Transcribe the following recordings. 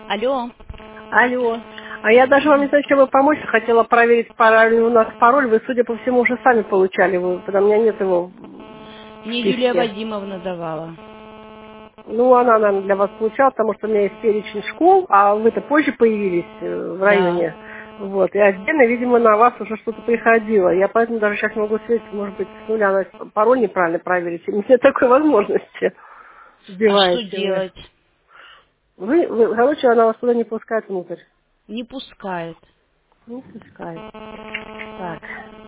Алло. Алло. А я даже вам не знаю, чем вы помочь. Хотела проверить, правильный у нас пароль. Вы, судя по всему, уже сами получали. Потому у меня нет его в Мне Юлия списке. Вадимовна давала. Ну, она, наверное, для вас получала, потому что у меня есть перечень школ, а вы-то позже появились в Да. районе. Вот. И отдельно, видимо, на вас уже что-то приходило. Я поэтому даже сейчас могу светить, может быть, с нуля пароль неправильно проверить. И нет такой возможности. А что Сбиваете вы. делать? Короче, она вас туда не пускает внутрь. Не пускает. Не пускает. Так.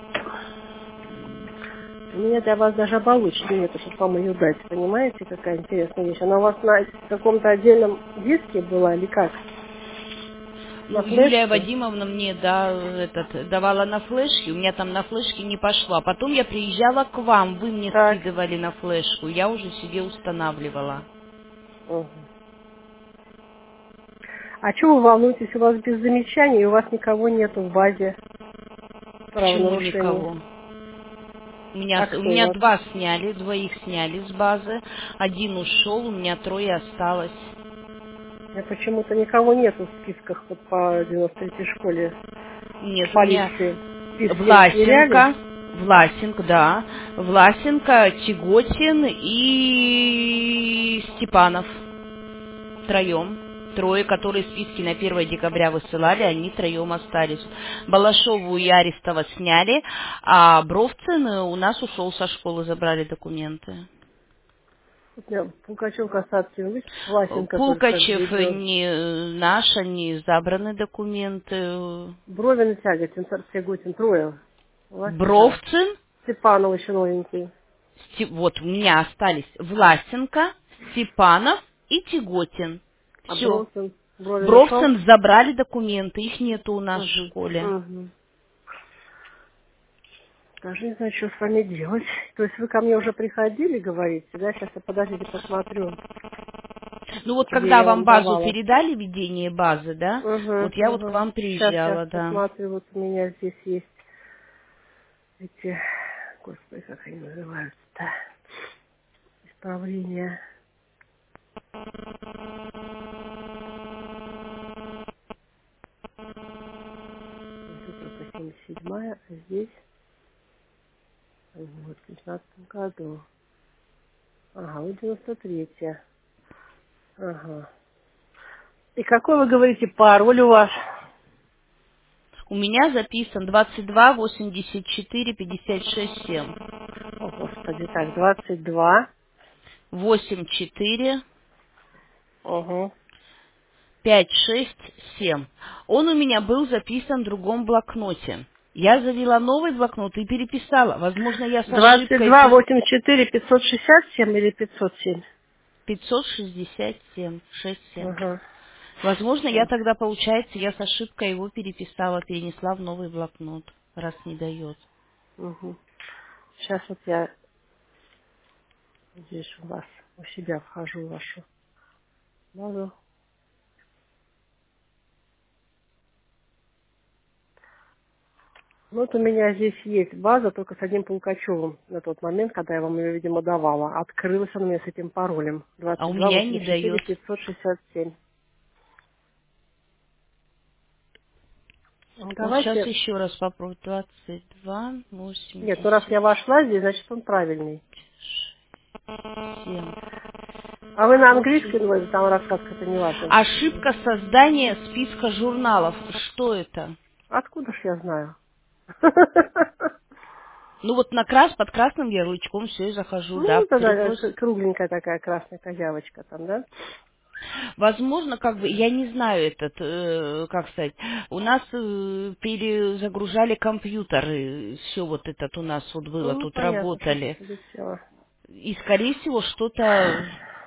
У меня для вас даже оболочки нету, чтобы вам ее дать. Понимаете, какая интересная вещь? Она у вас на каком-то отдельном диске была или как? На Ну, Юлия флешке? Вадимовна мне давала на флешке, у меня там на флешке не пошло. А потом я приезжала к вам, вы мне Так. скидывали на флешку, я уже себе устанавливала. Угу. А чего вы волнуетесь? У вас без замечаний, и у вас никого нету в базе Почему правонарушений. никого? А У кто у меня вас? двоих сняли с базы, один ушел, у меня 3 осталось. Я почему-то никого нету в списках вот по 93-й школе Нет, у меня полиции. Списки сверяли? Власенко, да, Власенко, Тяготин и Степанов. Троем. 3, которые списки на 1 декабря высылали, они 3 остались. Балашову и Арестова сняли, а Бровцин у нас ушел со школы, забрали документы. Вот меня Пукачев касаться не выйдет, Власенко только Пулкачев ведет. не наш, они забраны документы. Брови Тяготин, Тяготин, трое. Власенко. Бровцин, Степанов еще новенький. вот у меня остались Власенко, Степанов и Тяготин. А Все. Бровин ушел? Бровцин забрали документы, их нету у нас в Угу. школе. Угу. Даже не знаю, что с вами делать. То есть вы ко мне уже приходили, говорите, да? Сейчас я, подождите, посмотрю, Ну вот где когда я вам вам базу давала. передали, ведение базы, да, Угу, вот я вот к угу. вам Сейчас приезжала, да. посмотрю, вот у меня здесь есть эти, господи, как они называются-то, исправления. Вот тут только 77-я, а здесь, вот, в 15 году. Ага, вот 93-я. Ага. И какой, вы говорите, пароль у вас? У меня записан 22 84 56 7. О, господи, так, 22. 84 Угу. 56 7. Он у меня был записан в другом блокноте. Я завела новый блокнот и переписала. Возможно, я с ошибкой 22, 84, 567 или 507? 567 67. Ага. Возможно, я Так, тогда, получается, я с ошибкой его переписала, перенесла в новый блокнот, раз не дает. угу. Сейчас вот я здесь у вас, у себя вхожу в вашу базу. Ну, вот у меня здесь есть база, только с одним Пулкачевым на тот момент, когда я вам ее, видимо, давала. Открылась она у меня с этим паролем. А у 22, меня не 84, дает. 567. Ну, Вот сейчас давайте... еще раз попробую. 22, Нет, ну раз я 87. вошла здесь, значит он правильный. А вы на английском, ну, там рассказ это не важно. Ошибка создания списка журналов. Что это? Откуда ж я знаю? Ну вот под красным ярлычком все и захожу, да, Ну, тогда открылось. кругленькая такая красная козявочка там, да? Возможно, как бы, я не знаю как сказать, у нас перезагружали компьютеры, все вот этот у нас вот было, Ну, тут понятно, что работали. полетело. И, скорее всего, что-то...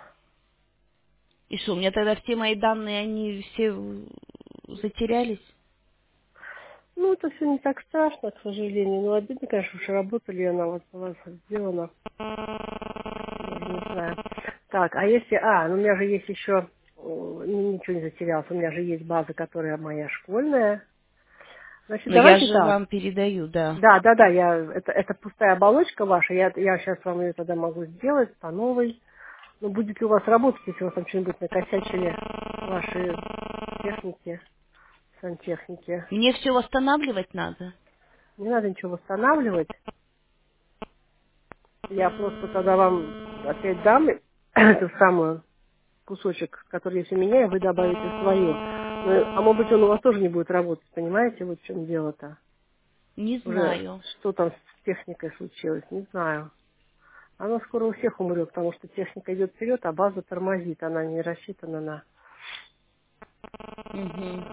И что, у меня тогда все мои данные, они все затерялись? Ну, это все не так страшно, к сожалению. Ну, обидно, конечно, уж работали, она вот у вас сделана. Даже не знаю. Так, а если... ну у меня же есть еще... Ничего не затерялось. У меня же есть база, которая моя школьная. Значит, Но я давайте же так. вам передаю, да. Да, это пустая оболочка ваша. Я сейчас вам ее тогда могу сделать по новой. Но будет ли у вас работать, если у вас там что-нибудь накосячили ваши техники, сантехники. Мне все восстанавливать надо? Не надо ничего восстанавливать. Я просто тогда вам опять дам эту самую кусочек, который есть у меня, и вы добавите свою. Ну, а может быть, он у вас тоже не будет работать, понимаете? Вот в чем дело-то. Не Уже знаю. что там с техникой случилось, не знаю. Она скоро у всех умрет, потому что техника идет вперед, а база тормозит. Она не рассчитана на... Угу.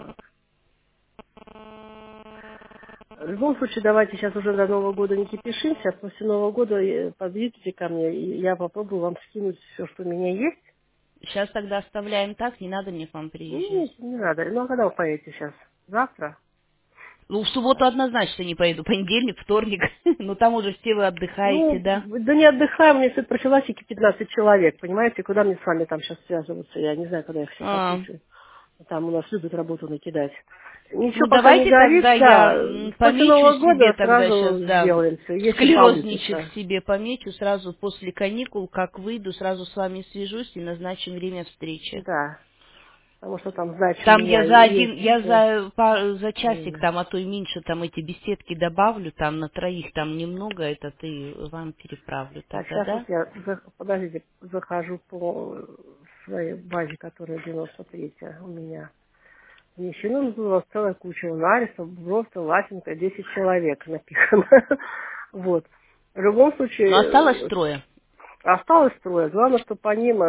В любом случае, давайте сейчас уже до Нового года не кипишимся. После Нового года подъедете ко мне, и я попробую вам скинуть все, что у меня есть. Сейчас тогда оставляем так, не надо мне к вам приезжать. Не надо. Ну, а когда вы поедете сейчас? Завтра? Ну, в субботу однозначно не поеду, понедельник, вторник. Ну, там уже все вы отдыхаете, Ну, да? да не отдыхаем, у меня тут профилактики 15 человек, понимаете? Куда мне с вами там сейчас связываться? Я не знаю, когда я их всех А, отпущу. Там у нас любят работу накидать. Ничего ну, пока не давайте горит, тогда я да. После помечу Нового себе года тогда сейчас, сразу да, сделаем все, если склерозничек получится. себе помечу, сразу после каникул, как выйду, сразу с вами свяжусь и назначим время встречи. Да. Потому что там сдача у Там меня я за один, есть. я за часик там, а то и меньше, там эти беседки добавлю, там на троих там немного, это ты вам переправлю Так, тогда, сейчас вот да? я, подождите, захожу по своей базе, которая 93-я у меня. Венещину у вас целая куча. Лариса, Бровка, Ласенко, 10 человек написано. Вот. В любом Но осталось случае, трое. осталось трое. Главное, что по ним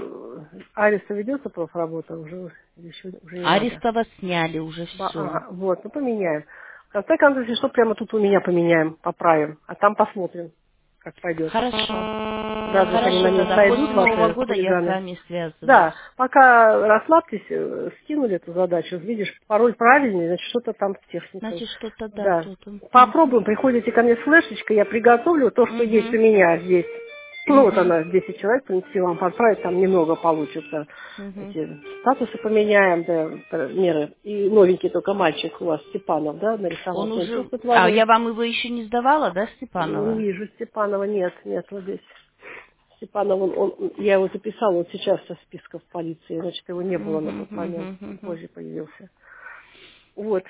Ариса ведется профработа, уже не надо. Арестова сняли уже все. Ага, вот, ну поменяем. В конце концов, если что, прямо тут у меня поменяем, поправим. А там посмотрим, как пойдет. Хорошо. Даже если они на Хорошо, них тогда сойдут, после Нового ваши года я с хулиганы. вами связываюсь. Да, пока расслабьтесь, скинули эту задачу, видишь, пароль правильный, значит, что-то там с техникой. Значит, что-то да, Да. тут. Попробуем, приходите ко мне с флешечкой, я приготовлю то, что есть у Угу. меня здесь. Ну, вот Угу. она, 10 человек, в принципе, вам подправить, там немного получится. Угу. Эти статусы поменяем, да, меры. И новенький только мальчик у вас, Степанов, да, Он нарисовался. Он уже... просто А, творил. я вам его еще не сдавала, да, Не Степанова? вижу Степанова, нет вот здесь. Степанов, я его записала вот сейчас со списка в полиции, значит, его не было на тот момент, позже появился. Вот,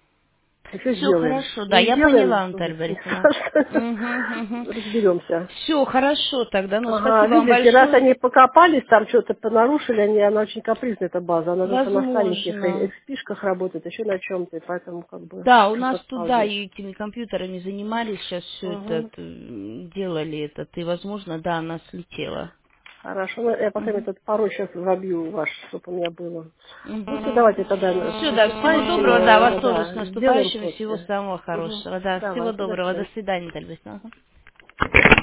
еще Все сделаем. хорошо, да, Не я сделаем, поняла, Наталья не Борисовна. страшно. Разберемся. Все хорошо тогда, ну Ага, спасибо вам видите, раз большое. они покопались, там что-то понарушили, она очень капризная, эта база, она только на стареньких Возможно. экспишках работает, еще на чем-то, и поэтому как бы Да, у нас что-то туда отпадает. и этими компьютерами занимались, сейчас все это Угу. делали этот, и, возможно, да, она слетела. Хорошо, ну, я пока Угу. этот пароль сейчас забью ваш, чтобы у меня было. Ну все, Угу. давайте тогда с Все, да, всего доброго, да, вас наступающими, тоже с да, сделаем наступающим, и всего после. самого Угу. хорошего, да, всего Давайте, до доброго, до свидания. свидания, Наталья Борисовна.